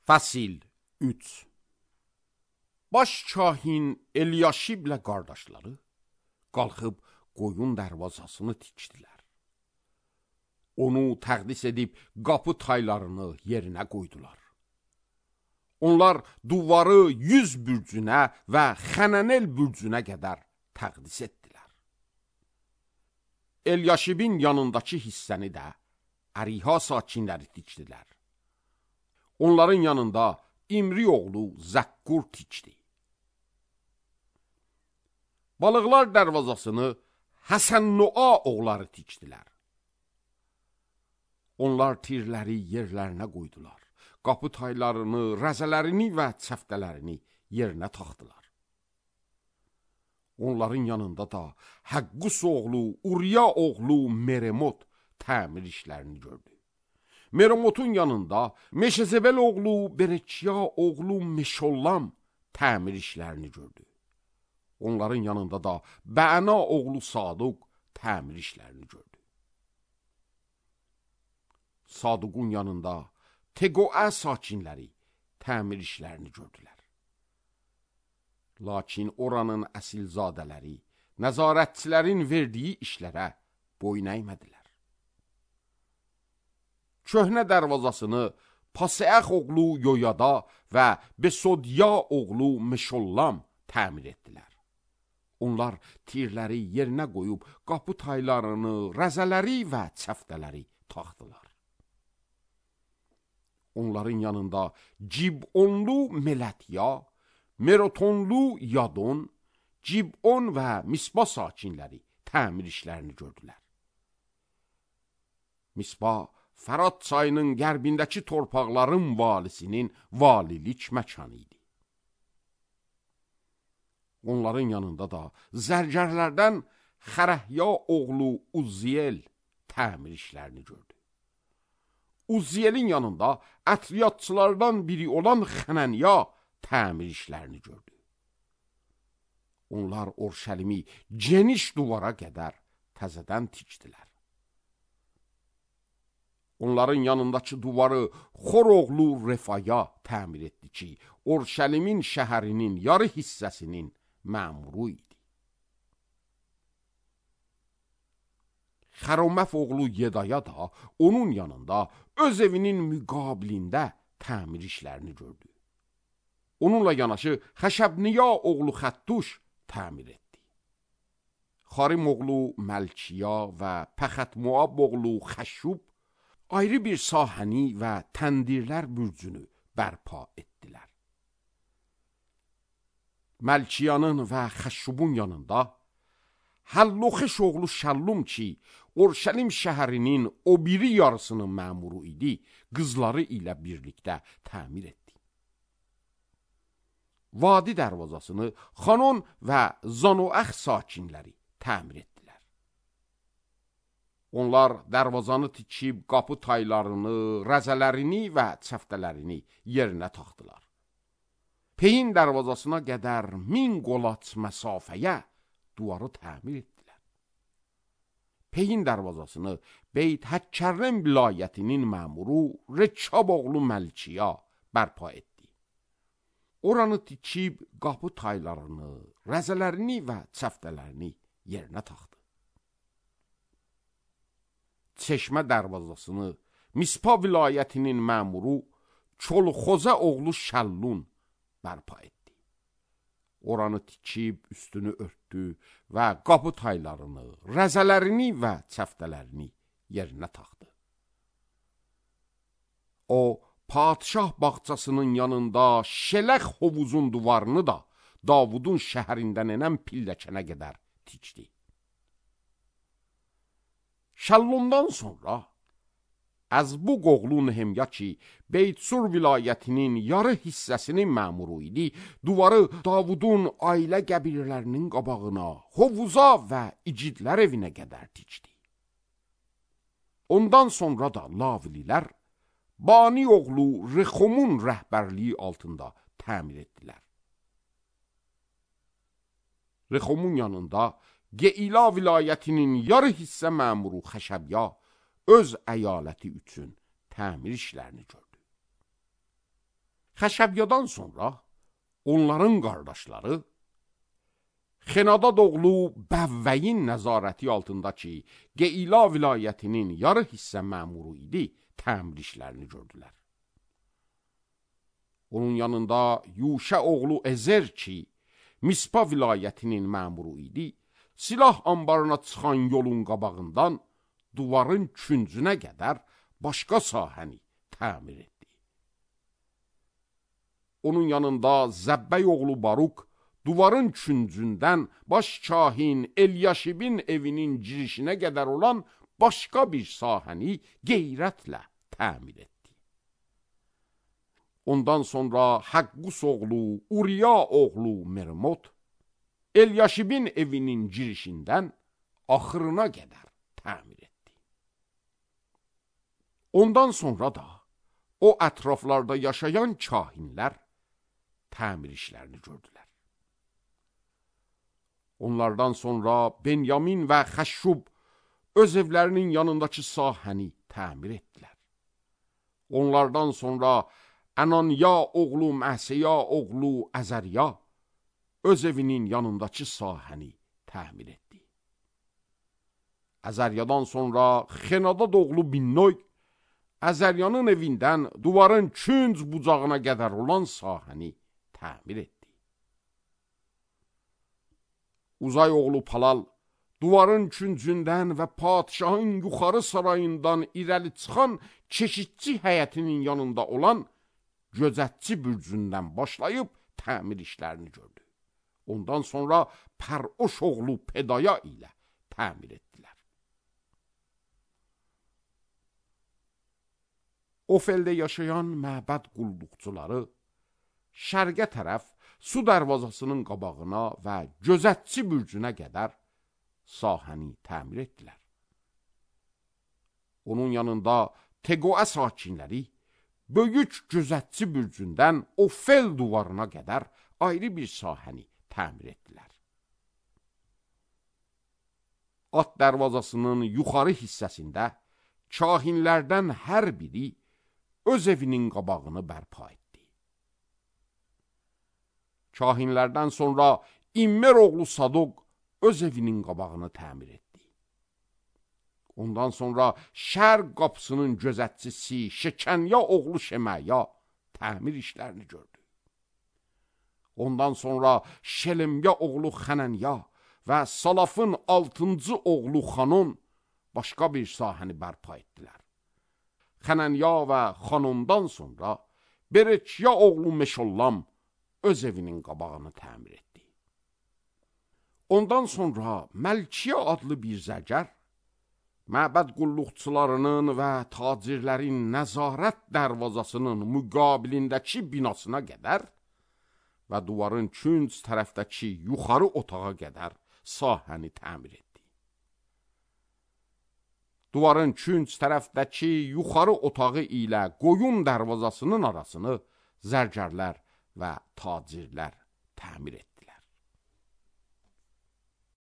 Fəsil 3. Baş kahin Elyaşiblə qardaşları qalxıb qoyun dərvazasını tikdilər. Onu təqdis edib qapı taylarını yerinə qoydular. Onlar duvarı 100 bürcünə və Xənənel bürcünə qədər təqdis etdilər. Elyaşibin yanındakı hissəni də Əriha sakinləri tikdilər. Onların yanında İmri oğlu Zəkkur tikdi. Balıqlar dərvazasını Həsən-Nua oğulları tikdilər. Onlar tirləri yerlərinə qoydular. Qapı taylarını, rəzələrini və çəftələrini yerinə taxdılar. Onların yanında da Həqqus oğlu, Uriya oğlu Meremot təmir işlərini gördü. Meremotun yanında Meşezebel oğlu Berekiya oğlu Meşollam təmir işlərini gördü. Onların yanında da Bəna oğlu Saduq təmir işlərini gördü. Saduqun yanında Teqoə sakinləri təmir işlərini gördülər. Lakin oranın əsilzadələri nəzarətçilərin verdiyi işlərə boyun əymədilər. Köhnə dərvazasını Paseəx oğlu Yoyada və Besodya oğlu Meşollam təmir etdilər. Onlar tirləri yerinə qoyub qapı taylarını, rəzələri və çəftələri taxdılar. Onların yanında Cibonlu Melətya, Merotonlu Yadon, Cibon və Mispa sakinləri təmir işlərini gördülər. Mispa, Fərat çayının qərbindəki torpaqların valisinin valilik məkanı idi. Onların yanında da zərgərlərdən Xərəhya oğlu Uzziyel təmir işlərini gördü. Uzziyelin yanında ətriyatçılardan biri olan Xənənya təmir işlərini gördü. Onlar Orşəlimi geniş duvara qədər təzədən tikdilər. Onların yanındakı duvarı Xor oğlu Refaya təmir etdi ki, Orşəlimin şəhərinin yarı hissəsinin məmuru idi. Xəroməf oğlu Yedaya da onun yanında öz evinin müqabilində təmir işlərini gördü. Onunla yanaşı Xəşəbniya oğlu Xəttuş təmir etdi. Xarim oğlu Məlkiya və Pəxətmuab oğlu Xəşub ayrı bir sahəni və təndirlər bürcünü bərpa etdilər. Məlkiyanın və Xəşubun yanında Həlloxeş oğlu Şəllum ki, Orşəlim şəhərinin o biri yarısının məmuru idi, qızları ilə birlikdə təmir etdi. Vadi dərvazasını Xanon və Zanoəx sakinləri təmir etdilər. Onlar dərvazanı tikib qapı taylarını, rəzələrini və çəftələrini yerinə taxdılar. Peyin dərvazasına qədər 1000 qolaç məsafəyə duvarı təmir etdilər. Peyin dərvazasını Beyt Həkkərrəm vilayətinin məmuru Rekab oğlu Məlkiya bərpa etdi. Oranı tikib qapı taylarını, rəzələrini və çəftələrini yerinə taxdı. Çeşmə dərvazasını Mispa vilayətinin məmuru Çolxozə oğlu Şəllun bərpa etdi. Oranı tikib üstünü örtdü və qapı taylarını, rəzələrini və çəftələrini yerinə taxdı. O, padişah bağçasının yanında Şələx hovuzun duvarını da Davudun şəhərindən enən pilləkənə qədər tikdi. Şəllundan sonra Əzbuq oğlu Nehemya ki, Beytsur vilayətinin yarı hissəsinin məmuru idi, duvarı Davudun ailə qəbilələrinin qabağına, hovuza və icidlər evinə qədər tikdi. Ondan sonra da Lavlilər Bani oğlu Rexomun rəhbərliyi altında təmir etdilər. Rexomun yanında Geila vilayətinin yarı hissə məmuru Xəşəbya öz əyaləti üçün təmir işlərini gördü. Xəşəbyadan sonra onların qardaşları Xenadad oğlu Bəvvəyin nəzarəti altındakı Qeyla vilayətinin yarı hissə məmuru idi, təmir işlərini gördülər. Onun yanında Yuşə oğlu Ezer ki, Mispa vilayətinin məmuru idi, silah anbarına çıxan yolun qabağından duvarın küncünə qədər başqa sahəni təmir etdi. Onun yanında Zəbbəy oğlu Baruk duvarın küncündən baş kahin Elyaşibin evinin girişinə qədər olan başqa bir sahəni qeyrətlə təmir etdi. Ondan sonra Həqqus oğlu Uriya oğlu Mermot Elyaşibin evinin girişindən axırına qədər təmir etdi. Ondan sonra da o ətraflarda yaşayan kahinlər təmir işlərini gördülər. Onlardan sonra Benyamin və Xəşşub öz evlərinin yanındakı sahəni təmir etdilər. Onlardan sonra Ənaniya oğlu Məsəya oğlu Əzəriya öz evinin yanındakı sahəni təmir etdi. Əzəriyadan sonra Xenadad oğlu Binnoy Əzəriyanın evindən duvarın künc bucağına qədər olan sahəni təmir etdi. Uzay oğlu Palal duvarın küncündən və padişahın yuxarı sarayından irəli çıxan keşikçi həyətinin yanında olan gözətçi bürcündən başlayıb təmir işlərini gördü. Ondan sonra Pəroş oğlu Pedaya ilə təmir etdilər. Ofeldə yaşayan məbəd qulluqçuları şərqə tərəf su dərvazasının qabağına və gözətçi bürcünə qədər sahəni təmir etdilər. Onun yanında Teqoə sakinləri böyük gözətçi bürcündən Ofel duvarına qədər ayrı bir sahəni təmir etdilər. At dərvazasının yuxarı hissəsində kahinlərdən hər biri öz evinin qabağını bərpa etdi. Kahinlərdən sonra İmmer oğlu Sadoq öz evinin qabağını təmir etdi. Ondan sonra şərq qapısının gözətçisi Şekənya oğlu Şeməya təmir işlərini gördü. Ondan sonra Şelemya oğlu Xənənya və Salafın 6-cı oğlu Xanon başqa bir sahəni bərpa etdilər. Xənənya və Xanondan sonra Bereçya oğlu Meşollam öz evinin qabağını təmir etdi. Ondan sonra Məlkiyə adlı bir zərgər məbəd qulluqçularının və tacirlərin nəzarət dərvazasının müqabilindəki binasına qədər və duvarın künc tərəfdəki yuxarı otağa qədər sahəni təmir etdi. Duvarın künc tərəfdəki yuxarı otağı ilə qoyun dərvazasının arasını zərgərlər və tacirlər təmir etdilər.